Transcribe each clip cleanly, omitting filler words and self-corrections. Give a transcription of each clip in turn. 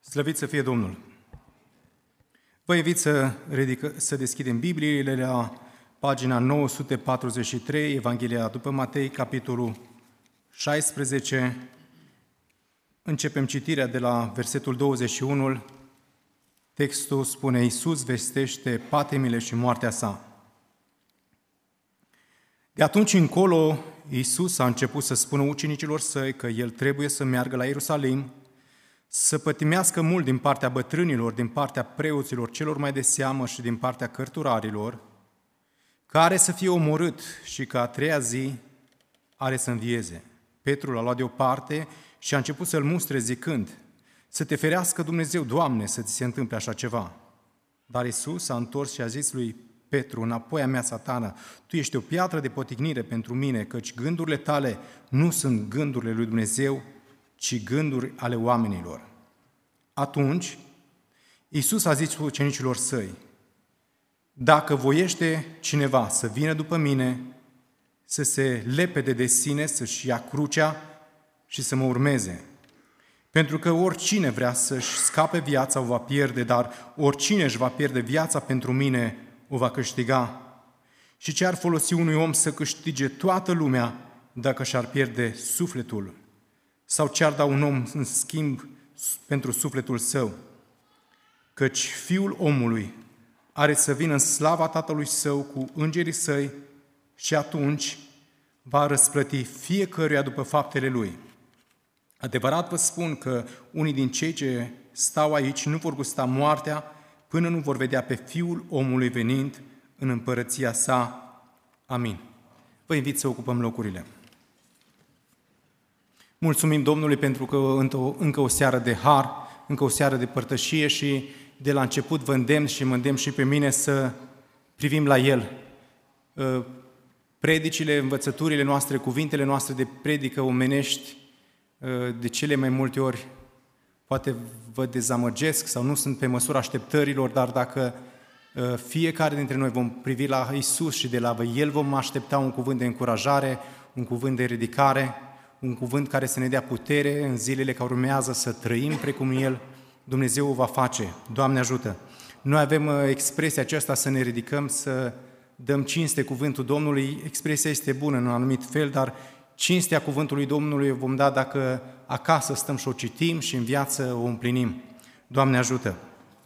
Slăvit să fie Domnul! Vă invit să deschidem Bibliile la pagina 943, Evanghelia după Matei, capitolul 16. Începem citirea de la versetul 21. Textul spune: Iisus vestește patimile și moartea sa. De atunci încolo, Iisus a început să spună ucenicilor săi că El trebuie să meargă la Ierusalim, să pătimească mult din partea bătrânilor, din partea preoților celor mai de seamă și din partea cărturarilor, care să fie omorât și că a treia zi are să învieze. Petru l-a luat deoparte și a început să-l mustre zicând: Să te ferească Dumnezeu, Doamne, să ți se întâmple așa ceva. Dar Iisus s-a întors și a zis lui Petru: Înapoi a mea, Satană, tu ești o piatră de poticnire pentru mine, căci gândurile tale nu sunt gândurile lui Dumnezeu, ci gânduri ale oamenilor. Atunci, Iisus a zis ucenicilor săi: Dacă voiește cineva să vină după mine, să se lepede de sine, să-și ia crucea și să mă urmeze. Pentru că oricine vrea să-și scape viața o va pierde, dar oricine își va pierde viața pentru mine o va câștiga. Și ce ar folosi unui om să câștige toată lumea dacă și-ar pierde sufletul? Sau ce-ar da un om în schimb pentru sufletul său? Căci Fiul omului are să vină în slava Tatălui Său cu îngerii Săi și atunci va răsplăti fiecăruia după faptele lui. Adevărat vă spun că unii din cei ce stau aici nu vor gusta moartea până nu vor vedea pe Fiul omului venind în împărăția sa. Amin. Vă invit să ocupăm locurile. Mulțumim Domnului pentru că încă o seară de har, încă o seară de părtășie și de la început vă îndemn și mă îndemn și pe mine să privim la El. Predicile, învățăturile noastre, cuvintele noastre de predică omenești, de cele mai multe ori poate vă dezamăgesc sau nu sunt pe măsura așteptărilor, dar dacă fiecare dintre noi vom privi la Iisus și de la El vom aștepta un cuvânt de încurajare, un cuvânt de ridicare, un cuvânt care să ne dea putere în zilele care urmează să trăim precum El, Dumnezeu o va face. Doamne ajută! Noi avem expresia aceasta să ne ridicăm, să dăm cinste cuvântul Domnului. Expresia este bună în un anumit fel, dar cinstea cuvântului Domnului o vom da dacă acasă stăm și o citim și în viață o împlinim. Doamne ajută!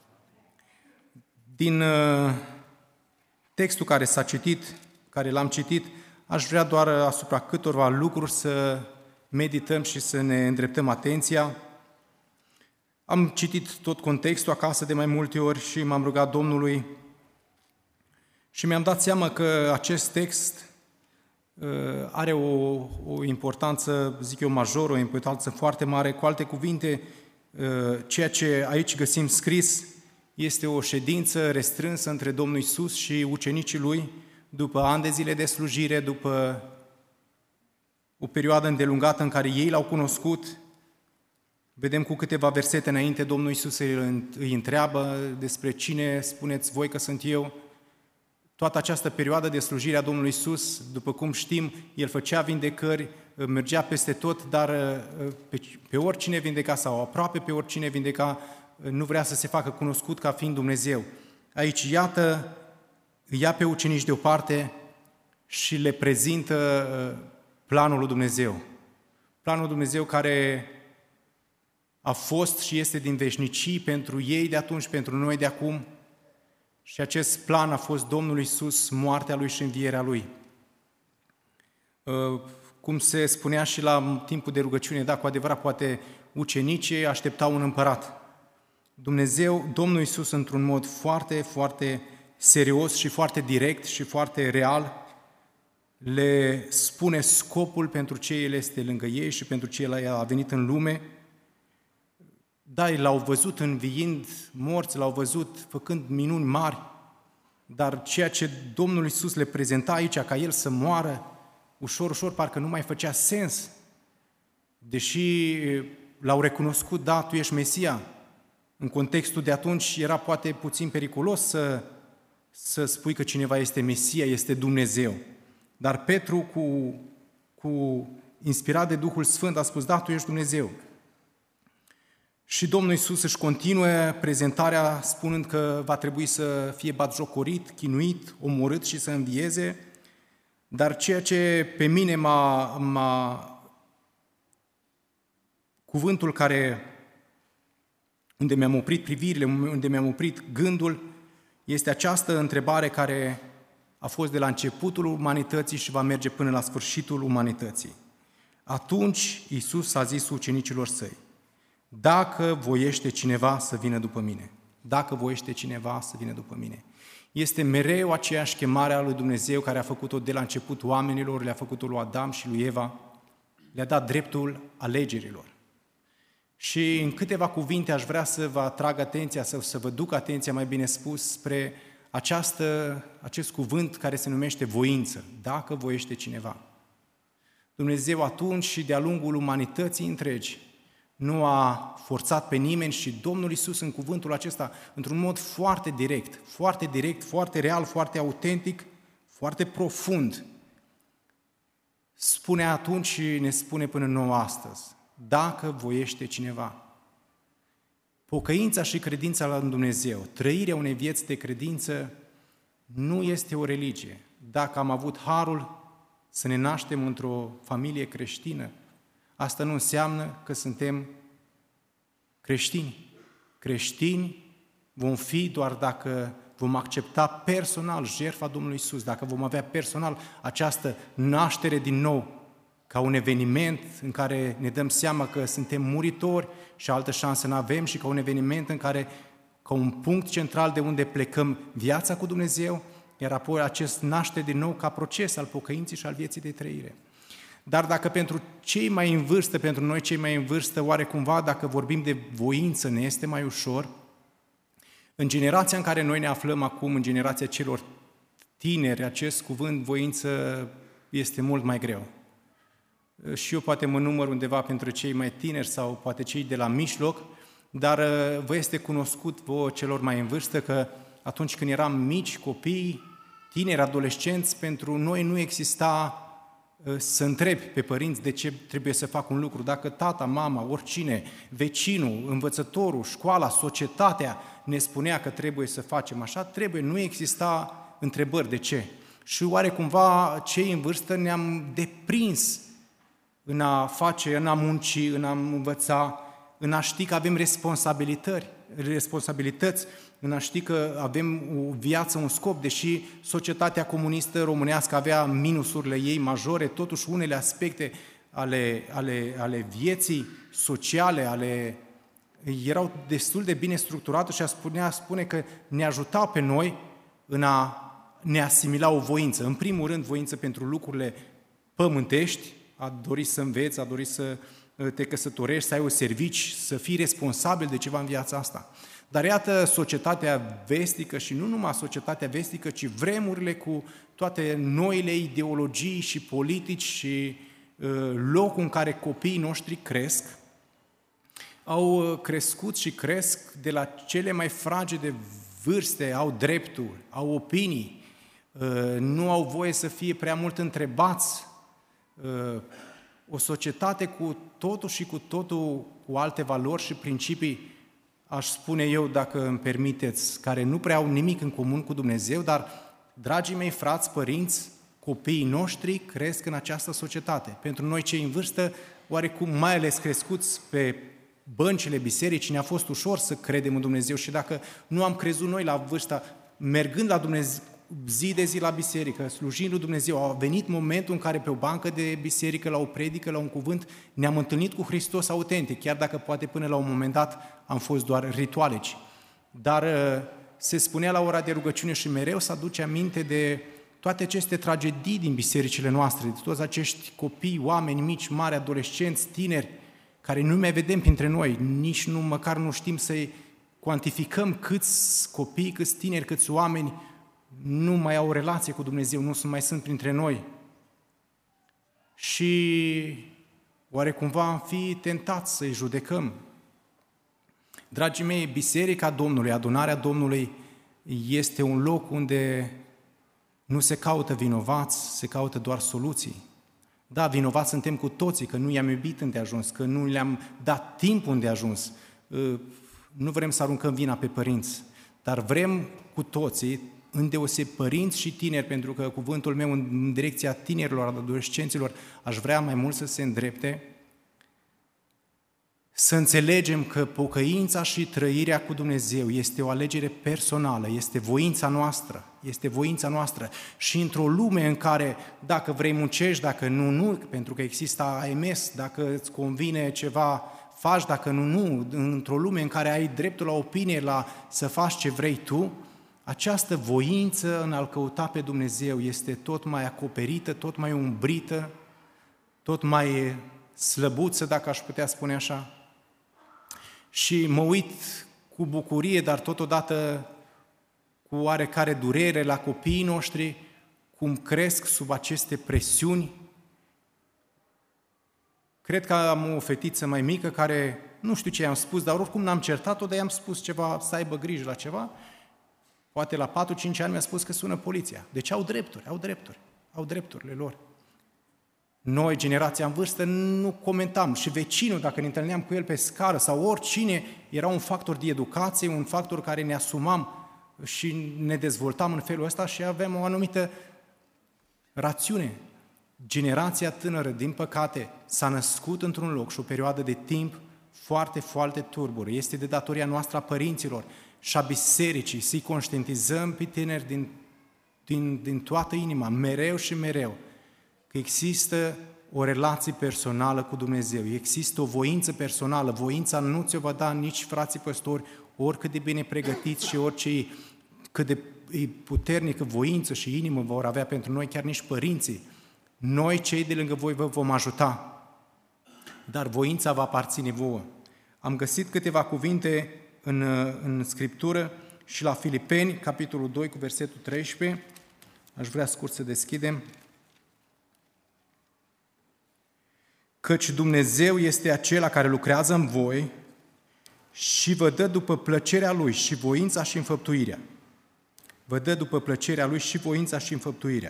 Din textul care s-a citit, care l-am citit, aș vrea doar asupra câtorva lucruri să medităm și să ne îndreptăm atenția. Am citit tot contextul acasă de mai multe ori și m-am rugat Domnului și mi-am dat seama că acest text are o importanță, zic eu, majoră, o importanță foarte mare. Cu alte cuvinte, ceea ce aici găsim scris este o ședință restrânsă între Domnul Iisus și ucenicii Lui, după ani de zile de slujire, după o perioadă îndelungată în care ei L-au cunoscut. Vedem cu câteva versete înainte, Domnul Iisus îi întreabă despre cine spuneți voi că sunt eu. Toată această perioadă de slujire a Domnului Iisus, după cum știm, El făcea vindecări, mergea peste tot, dar pe oricine vindeca sau aproape pe oricine vindeca, nu vrea să se facă cunoscut ca fiind Dumnezeu. Aici, iată, îi ia pe ucenici deoparte și le prezintă planul lui Dumnezeu. Planul lui Dumnezeu care a fost și este din veșnicii pentru ei de atunci, pentru noi de acum. Și acest plan a fost Domnul Iisus, moartea Lui și învierea Lui. Cum se spunea și la timpul de rugăciune, da, cu adevărat, poate ucenicii așteptau un împărat. Dumnezeu, Domnul Iisus, într-un mod foarte, foarte serios și foarte direct și foarte real, le spune scopul pentru ce El este lângă ei și pentru ce El a venit în lume. Da, L-au văzut înviind morți, L-au văzut făcând minuni mari, dar ceea ce Domnul Iisus le prezenta aici, ca El să moară, ușor, ușor, parcă nu mai făcea sens. Deși L-au recunoscut, da, Tu ești Mesia, în contextul de atunci era poate puțin periculos să spui că cineva este Mesia, este Dumnezeu. Dar Petru, cu inspirat de Duhul Sfânt, a spus, da, Tu ești Dumnezeu. Și Domnul Iisus își continuă prezentarea spunând că va trebui să fie batjocorit, chinuit, omorât și să învieze, dar ceea ce pe mine cuvântul unde mi-am oprit privirile, unde mi-am oprit gândul, este această întrebare care a fost de la începutul umanității și va merge până la sfârșitul umanității. Atunci Iisus a zis ucenicilor săi: dacă voiește cineva să vină după mine. Dacă voiește cineva să vină după mine. Este mereu aceeași chemare a lui Dumnezeu care a făcut-o de la început oamenilor, le-a făcut-o lui Adam și lui Eva, le-a dat dreptul alegerilor. Și în câteva cuvinte aș vrea să vă atrag atenția, să vă duc atenția, mai bine spus, spre acest cuvânt care se numește voință, dacă voiește cineva. Dumnezeu atunci și de-a lungul umanității întregi nu a forțat pe nimeni și Domnul Iisus în cuvântul acesta, într-un mod foarte direct, foarte real, foarte autentic, foarte profund, spune atunci și ne spune până nouă astăzi: dacă voiește cineva. Pocăința și credința la Dumnezeu, trăirea unei vieți de credință, nu este o religie. Dacă am avut harul să ne naștem într-o familie creștină, asta nu înseamnă că suntem creștini. Creștini vom fi doar dacă vom accepta personal jertfa Domnului Iisus, dacă vom avea personal această naștere din nou, ca un eveniment în care ne dăm seama că suntem muritori și altă șansă n-avem, și ca un eveniment în care, ca un punct central de unde plecăm viața cu Dumnezeu, iar apoi acest naște din nou ca proces al pocăinței și al vieții de trăire. Dar dacă pentru cei mai în vârstă, pentru noi cei mai în vârstă, oare cumva dacă vorbim de voință ne este mai ușor, în generația în care noi ne aflăm acum, în generația celor tineri, acest cuvânt voință este mult mai greu. Și eu poate mă număr undeva pentru cei mai tineri sau poate cei de la mijloc, dar vă este cunoscut vouă celor mai în vârstă că atunci când eram mici, copii, tineri, adolescenți, pentru noi nu exista să întrebi pe părinți de ce trebuie să fac un lucru. Dacă tata, mama, oricine, vecinul, învățătorul, școala, societatea ne spunea că trebuie să facem așa, trebuie, nu exista întrebări de ce. Și oare cumva cei în vârstă ne-am deprins în a face, în a munci, în a învăța, în a ști că avem responsabilități, în a ști că avem o viață, un scop, deși societatea comunistă românească avea minusurile ei majore, totuși unele aspecte ale vieții sociale, erau destul de bine structurate și spune că ne ajutau pe noi în a ne asimila o voință. În primul rând, voință pentru lucrurile pământești, a dori să înveți, a dori să te căsătorești, să ai un serviciu, să fii responsabil de ceva în viața asta. Dar iată, societatea vestică și nu numai societatea vestică, ci vremurile cu toate noile ideologii și politici și locul în care copiii noștri cresc, au crescut și cresc de la cele mai fragede vârste, au drepturi, au opinii, nu au voie să fie prea mult întrebați. O societate cu totul și cu totul cu alte valori și principii, aș spune eu, dacă îmi permiteți, care nu prea au nimic în comun cu Dumnezeu, dar, dragii mei frați, părinți, copiii noștri cresc în această societate. Pentru noi cei în vârstă, oarecum mai ales crescuți pe băncile bisericii, ne-a fost ușor să credem în Dumnezeu și dacă nu am crezut noi la vârsta, mergând la Dumnezeu, zi de zi la biserică, slujind lui Dumnezeu, a venit momentul în care pe o bancă de biserică, la o predică, la un cuvânt, ne-am întâlnit cu Hristos autentic, chiar dacă poate până la un moment dat am fost doar ritualici. Dar se spunea la ora de rugăciune și mereu să aduce aminte de toate aceste tragedii din bisericile noastre, de toți acești copii, oameni mici, mari, adolescenți, tineri, care nu mai vedem printre noi, nici măcar nu știm să-i cuantificăm câți copii, câți tineri, câți oameni nu mai au relație cu Dumnezeu, nu mai sunt printre noi. Și oare cumva am fi tentați să-i judecăm? Dragii mei, Biserica Domnului, adunarea Domnului este un loc unde nu se caută vinovați, se caută doar soluții. Da, vinovați suntem cu toții, că nu i-am iubit îndeajuns, că nu le-am dat timp îndeajuns, nu vrem să aruncăm vina pe părinți, dar vrem cu toții, îndeosebi părinți și tineri, pentru că cuvântul meu în direcția tinerilor, adolescenților, aș vrea mai mult să se îndrepte, să înțelegem că pocăința și trăirea cu Dumnezeu este o alegere personală, este voința noastră. Și într-o lume în care dacă vrei muncești, dacă nu, pentru că există AMS, dacă îți convine ceva, faci, dacă nu, într-o lume în care ai dreptul la opinie, să faci ce vrei tu, această voință în a-L căuta pe Dumnezeu este tot mai acoperită, tot mai umbrită, tot mai slăbuță, dacă aș putea spune așa. Și mă uit cu bucurie, dar totodată cu oarecare durere la copiii noștri, cum cresc sub aceste presiuni. Cred că am o fetiță mai mică care, nu știu ce i-am spus, dar oricum n-am certat-o, dar i-am spus ceva, să aibă grijă la ceva. Poate la 4-5 ani mi-a spus că sună poliția. Deci au drepturile lor. Noi, generația în vârstă, nu comentam. Și vecinul, dacă ne întâlneam cu el pe scară sau oricine, era un factor de educație, un factor care ne asumam și ne dezvoltam în felul ăsta și aveam o anumită rațiune. Generația tânără, din păcate, s-a născut într-un loc și o perioadă de timp foarte, foarte turbură. Este de datoria noastră a părinților și a bisericii să-i conștientizăm pe tineri din toată inima, mereu și mereu, că există o relație personală cu Dumnezeu, există o voință personală, voința nu ți-o va da nici frații păstori, oricât de bine pregătiți și cât de puternică voință și inimă vor avea pentru noi, chiar nici părinții. Noi, cei de lângă voi, vă vom ajuta, dar voința va aparține vouă. Am găsit câteva cuvinte în Scriptură și la Filipeni, capitolul 2, cu versetul 13, aș vrea scurt să deschidem. Căci Dumnezeu este acela care lucrează în voi și vă dă după plăcerea Lui și voința și înfăptuirea. Vă dă după plăcerea Lui și voința și înfăptuirea.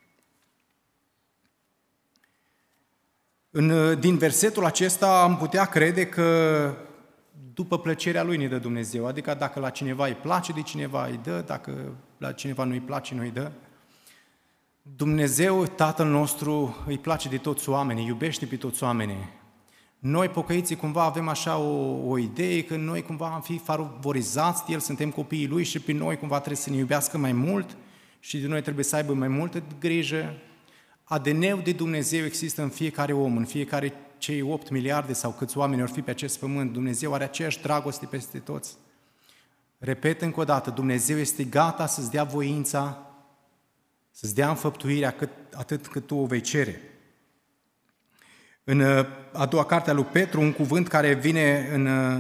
Din versetul acesta am putea crede că după plăcerea Lui ne dă Dumnezeu, adică dacă la cineva îi place de cineva îi dă, dacă la cineva nu îi place nu îi dă. Dumnezeu, Tatăl nostru, îi place de toți oamenii, iubește pe toți oamenii. Noi, pocăiții, cumva avem așa o idee că noi cumva am fi favorizați, El suntem copiii Lui și pe noi cumva trebuie să ne iubească mai mult și de noi trebuie să aibă mai multă grijă. ADN-ul de Dumnezeu există în fiecare om, în fiecare cei 8 miliarde sau câți oameni ar fi pe acest pământ. Dumnezeu are aceeași dragoste peste toți. Repet încă o dată, Dumnezeu este gata să-ți dea voința, să-ți dea înfăptuirea atât cât tu o vei cere. În a doua carte a lui Petru, un cuvânt care vine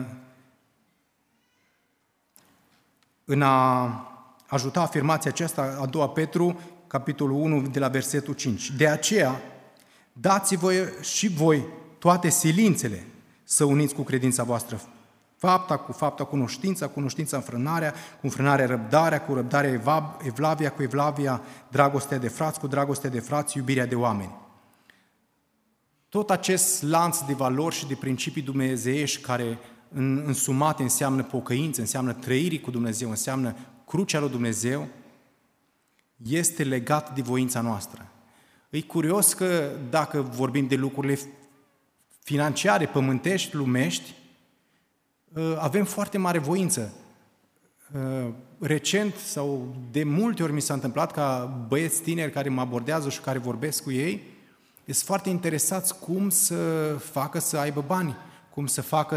în a ajuta afirmația aceasta, a doua Petru, capitolul 1, de la versetul 5. De aceea, dați-vă și voi toate silințele să uniți cu credința voastră fapta cu fapta, cunoștința înfrânarea, cu înfrânarea răbdarea, cu răbdarea evlavia, cu evlavia dragostea de frați, cu dragostea de frați, iubirea de oameni. Tot acest lanț de valori și de principii dumnezeiești care însumate înseamnă pocăință, înseamnă trăirii cu Dumnezeu, înseamnă crucea lui Dumnezeu, este legat de voința noastră. E curios că dacă vorbim de lucrurile financiare, pământești, lumești, avem foarte mare voință. Recent sau de multe ori mi s-a întâmplat ca băieți tineri care mă abordează și care vorbesc cu ei, sunt foarte interesați cum să facă să aibă bani, cum să facă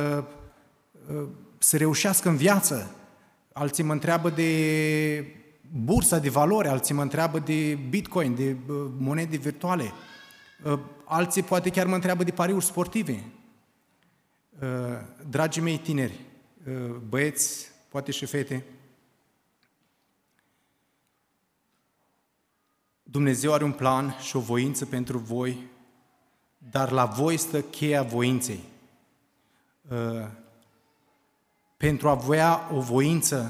să reușească în viață. Alții mă întreabă de bursa de valori, alții mă întreabă de Bitcoin, de monede virtuale, alții poate chiar mă întreabă de pariuri sportive. Dragii mei tineri, băieți, poate și fete, Dumnezeu are un plan și o voință pentru voi, dar la voi stă cheia voinței. Pentru a avea o voință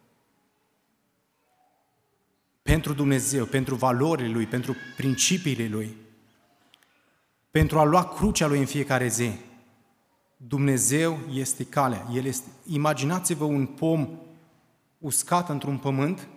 pentru Dumnezeu, pentru valorile Lui, pentru principiile Lui, pentru a lua crucea Lui în fiecare zi, Dumnezeu este calea. Imaginați-vă un pom uscat într-un pământ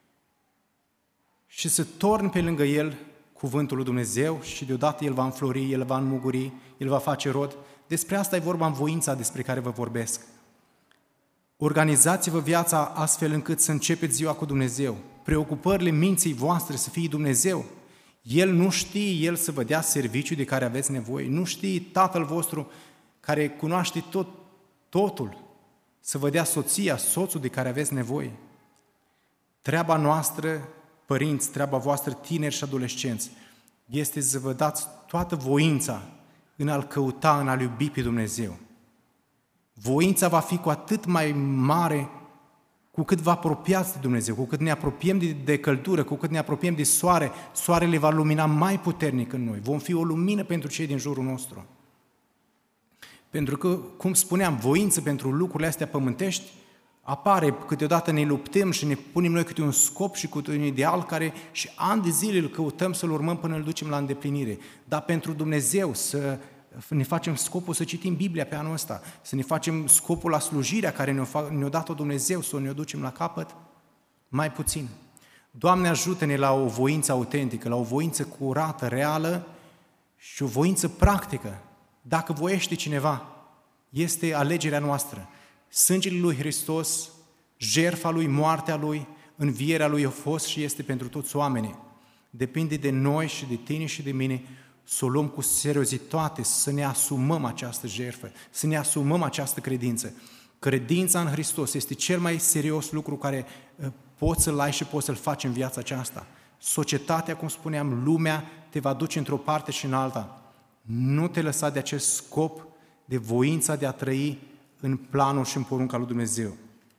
și să torni pe lângă el cuvântul lui Dumnezeu și deodată el va înflori, el va înmuguri, el va face rod. Despre asta e vorba în voința despre care vă vorbesc. Organizați-vă viața astfel încât să începeți ziua cu Dumnezeu. Preocupările minții voastre să fie Dumnezeu. El nu știe El să vă dea serviciul de care aveți nevoie. Nu știe Tatăl vostru care cunoaște totul să vă dea soția, soțul de care aveți nevoie. Treaba noastră, părinți, treaba voastră, tineri și adolescenți, este să vă dați toată voința în a-L căuta, în a-L iubi pe Dumnezeu. Voința va fi cu atât mai mare cu cât vă apropiați de Dumnezeu, cu cât ne apropiem de căldură, cu cât ne apropiem de soare, soarele va lumina mai puternic în noi. Vom fi o lumină pentru cei din jurul nostru. Pentru că, cum spuneam, voință pentru lucrurile astea pământești apare, câteodată ne luptăm și ne punem noi câte un scop și câte un ideal care și ani de zile îl căutăm să-l urmăm până îl ducem la îndeplinire. Dar pentru Dumnezeu să ne facem scopul să citim Biblia pe anul ăsta, să ne facem scopul la slujirea care ne-a dat-o Dumnezeu, să ne-o ducem la capăt, mai puțin. Doamne, ajută-ne la o voință autentică, la o voință curată, reală și o voință practică. Dacă voiește cineva, este alegerea noastră. Sângele lui Hristos, jertfa lui, moartea lui, învierea lui a fost și este pentru toți oamenii. Depinde de noi și de tine și de mine să o luăm cu seriozitate, să ne asumăm această jertfă, să ne asumăm această credință. Credința în Hristos este cel mai serios lucru care poți să-l ai și poți să-l faci în viața aceasta. Societatea, cum spuneam, lumea te va duce într-o parte și în alta. Nu te lăsa de acest scop, de voința de a trăi în planul și în porunca lui Dumnezeu.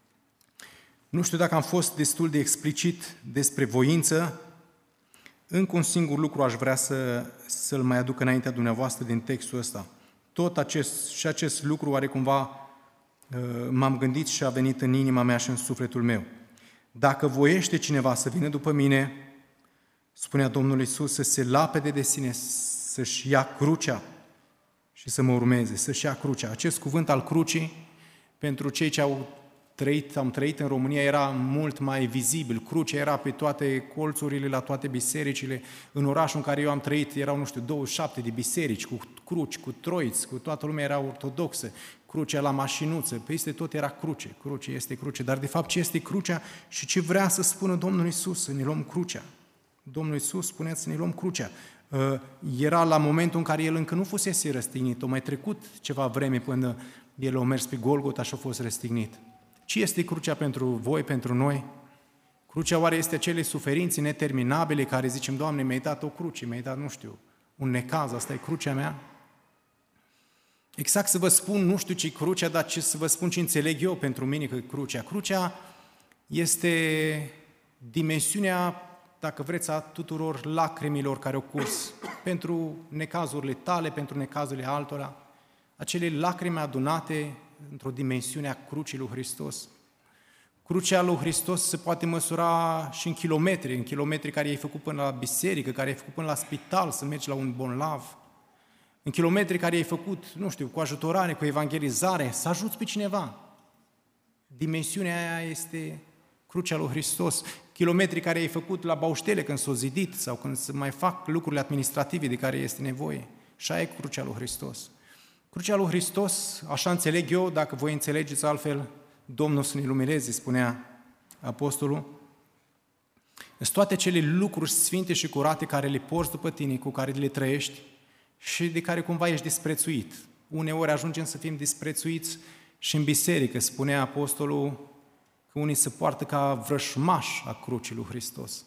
Nu știu dacă am fost destul de explicit despre voință. Încă un singur lucru aș vrea să-l mai aduc înaintea dumneavoastră din textul ăsta. Acest lucru oare cumva m-am gândit și a venit în inima mea și în sufletul meu. Dacă voiește cineva să vină după mine, spunea Domnul Iisus, să se lapede de sine, să-și ia crucea și să mă urmeze, să-și ia crucea. Acest cuvânt al crucii, pentru cei ce am trăit în România, era mult mai vizibil. Crucea era pe toate colțurile, la toate bisericile. În orașul în care eu am trăit erau, 27 de biserici cu cruci, cu troiți, cu toată lumea era ortodoxă. Crucea la mașinuță, peste tot era cruce. Cruce este cruce, dar de fapt ce este crucea și ce vrea să spună Domnul Iisus? Să ne luăm crucea. Domnul Iisus spunea să ne luăm crucea. Era la momentul în care El încă nu fusese răstignit, a mai trecut ceva vreme până El a mers pe Golgota și a fost răstignit. Ce este crucea pentru voi, pentru noi? Crucea oare este acele suferințe neterminabile care zicem, Doamne, mi-ai dat o cruce, mi-ai dat, un necaz, asta e crucea mea? Exact să vă spun, nu știu ce crucea, dar să vă spun ce înțeleg eu pentru mine că crucea. Crucea este dimensiunea, dacă vreți, a tuturor lacrimilor care au curs pentru necazurile tale, pentru necazurile altora, acele lacrimi adunate într-o dimensiune a crucii lui Hristos. Crucea lui Hristos se poate măsura și în kilometri care ai făcut până la biserică, care ai făcut până la spital, să mergi la un bolnav, în kilometri care ai făcut, cu ajutorare, cu evangelizare, să ajuți pe cineva. Dimensiunea aia este crucea lui Hristos. Kilometri care ai făcut la bauștele când s-o zidit sau când se mai fac lucrurile administrative de care este nevoie. Și aia e crucea lui Hristos. Crucea lui Hristos, așa înțeleg eu, dacă voi înțelegeți altfel, Domnul să ne lumineze, spunea apostolul, sunt toate cele lucruri sfinte și curate care le porți după tine, cu care le trăiești și de care cumva ești disprețuit. Uneori ajungem să fim disprețuiți și în biserică, spunea apostolul, că unii se poartă ca vrășmași a crucii lui Hristos.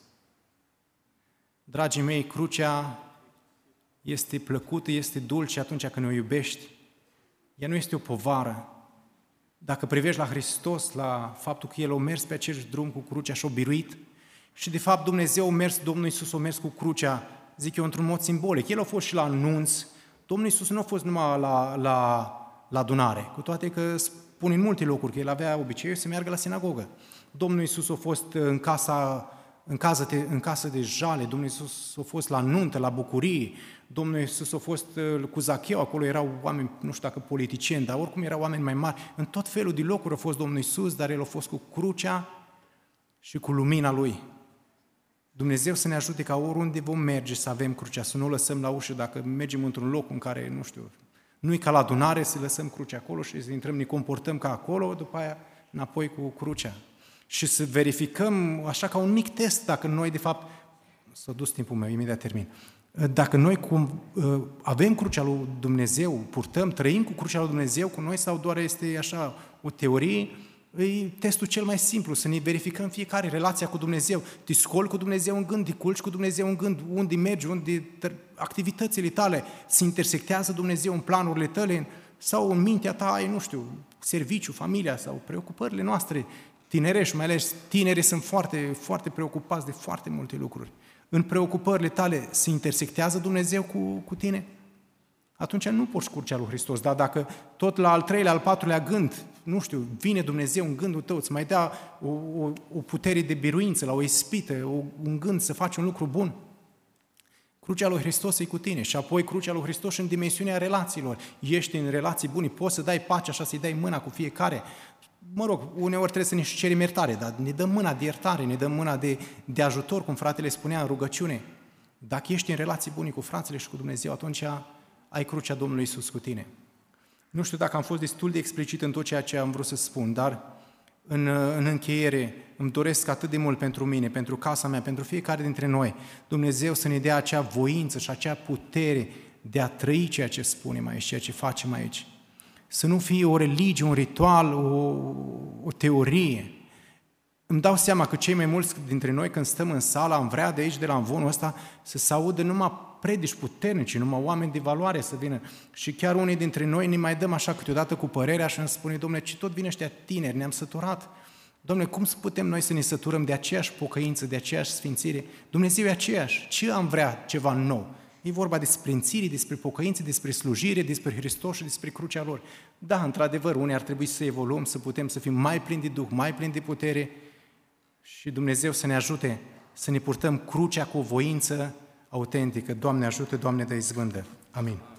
Dragii mei, crucea este plăcută, este dulce atunci când o iubești. Ea nu este o povară. Dacă privești la Hristos, la faptul că El a mers pe acest drum cu crucea și a biruit, și de fapt Dumnezeu a mers, Domnul Iisus a mers cu crucea, zic eu, într-un mod simbolic. El a fost și la anunț. Domnul Iisus nu a fost numai la adunare, cu toate că spun în multe locuri că El avea obiceiul să meargă la sinagogă. Domnul Iisus a fost în casa în casă de jale, Domnul Iisus a fost la nuntă, la bucurie, Domnul Iisus a fost cu Zacheu, acolo erau oameni, nu știu dacă politicieni, dar oricum erau oameni mai mari. În tot felul de locuri a fost Domnul Iisus, dar El a fost cu crucea și cu lumina Lui. Dumnezeu să ne ajute ca oriunde vom merge să avem crucea, să nu o lăsăm la ușă dacă mergem într-un loc în care, nu știu, nu-i ca la adunare, să lăsăm crucea acolo și să intrăm, ne comportăm ca acolo, după aia înapoi cu crucea. Și să verificăm, așa ca un mic test, dacă noi, de fapt, s-a dus timpul meu, imediat termin, dacă noi avem crucea lui Dumnezeu, purtăm, trăim cu crucea lui Dumnezeu cu noi sau doar este așa o teorie, e testul cel mai simplu, să ne verificăm fiecare relația cu Dumnezeu. Te scoli cu Dumnezeu în gând, te culci cu Dumnezeu în gând, unde mergi, activitățile tale, se intersectează Dumnezeu în planurile tale sau în mintea ta ai, nu știu, serviciu, familia sau preocupările noastre. Tinerești, mai ales tinerii sunt foarte, foarte preocupați de foarte multe lucruri. În preocupările tale se intersectează Dumnezeu cu tine? Atunci nu poți curcea lui Hristos, dar dacă tot la al treilea, al patrulea gând, nu știu, vine Dumnezeu în gândul tău, îți mai dea o putere de biruință, la o ispită, un gând să faci un lucru bun, crucea lui Hristos e cu tine și apoi crucea lui Hristos în dimensiunea relațiilor. Ești în relații bune, poți să dai pace așa, să-i dai mâna cu fiecare. Mă rog, uneori trebuie să ne cerem iertare, dar ne dăm mâna de iertare, ne dăm mâna de ajutor, cum fratele spunea în rugăciune. Dacă ești în relații bune cu frațele și cu Dumnezeu, atunci ai crucea Domnului Iisus cu tine. Nu știu dacă am fost destul de explicit în tot ceea ce am vrut să spun, dar în încheiere îmi doresc atât de mult pentru mine, pentru casa mea, pentru fiecare dintre noi, Dumnezeu să ne dea acea voință și acea putere de a trăi ceea ce spunem aici, ceea ce facem aici. Să nu fie o religie, un ritual, o teorie. Îmi dau seama că cei mai mulți dintre noi, când stăm în sală, am vrea de aici, de la învonul ăsta, să se audă numai predici puternici, numai oameni de valoare să vină. Și chiar unii dintre noi ne mai dăm așa câteodată cu părerea și îmi spune, Dom'le, ce tot vine ăștia tineri, ne-am săturat. Dom'le, cum putem noi să ne săturăm de aceeași pocăință, de aceeași sfințire? Dumnezeu e aceeași. Ce am vrea ceva nou? E vorba despre sfințire, despre pocăință, despre slujire, despre Hristos și despre crucea Lor. Da, într-adevăr, unii ar trebui să evoluăm, să putem să fim mai plini de Duh, mai plini de putere și Dumnezeu să ne ajute să ne purtăm crucea cu o voință autentică. Doamne ajută, Doamne dă izbândă. Amin.